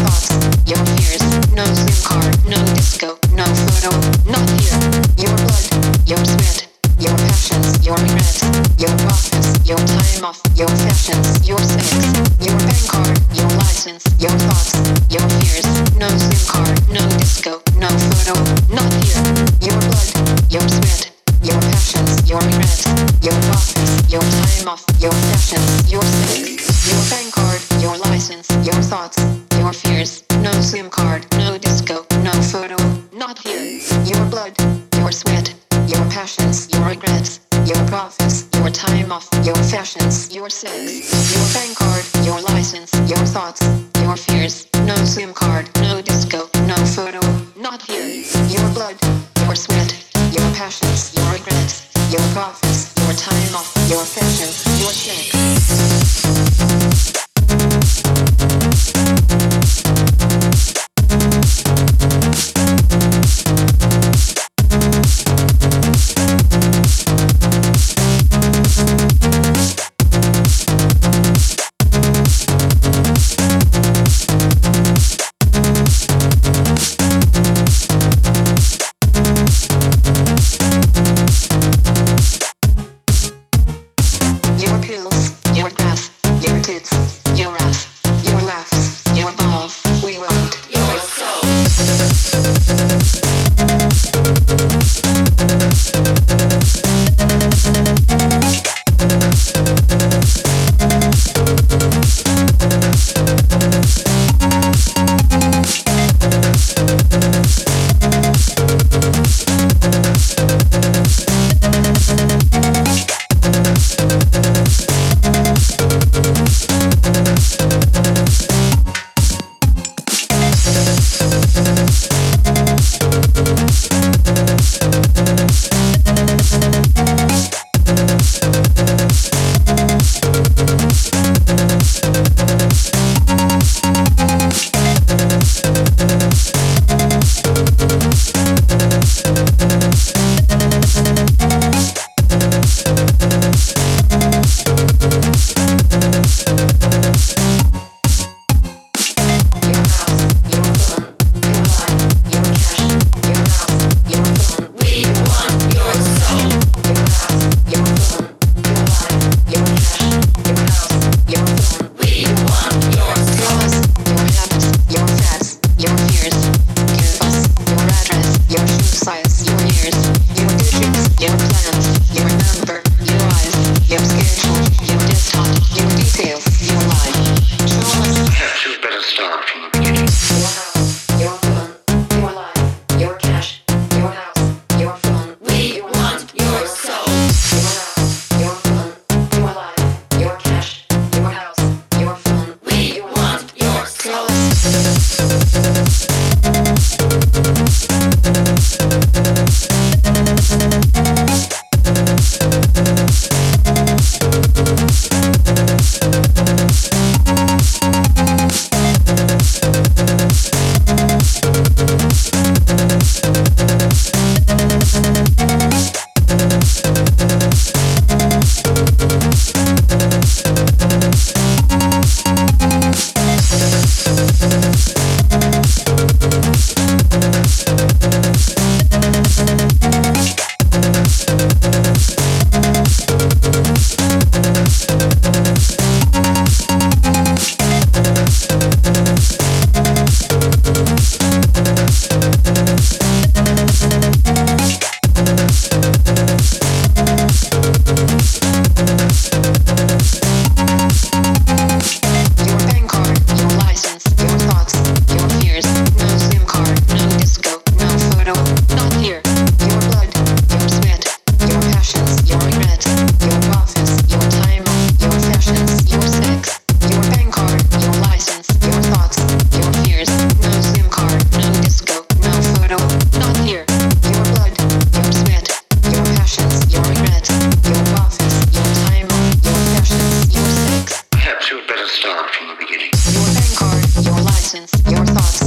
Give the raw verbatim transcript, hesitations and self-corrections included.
thoughts, your fears. No SIM card, no disco, no photo, not here. Your blood, your sweat, your passions, your regrets, your profits, your time off, your fashions, your sex, your bank card, your license, your thoughts, your fears. No SIM card, no disco, no photo, not here. Your blood, your sweat, your passions, your regrets, your profits, your time off, your fashions, your sex, your bank card, your license, your thoughts, your fears. No SIM card, no disco, no photo, not here. Your blood, your sweat, your passions, your regrets, your profits, your time off, your fashions, your sex, your bank card, your license, your thoughts, your fears. No SIM card, no disco, no photo, not here. Your blood, your sweat, your passions, your regrets, your profits, your time off, your fashions, your sex. Your pills, your grass, your tits, your ass, your laughs, your balls, we want your soul. Perhaps you had better start from the beginning. Your bank card, your license, your thoughts,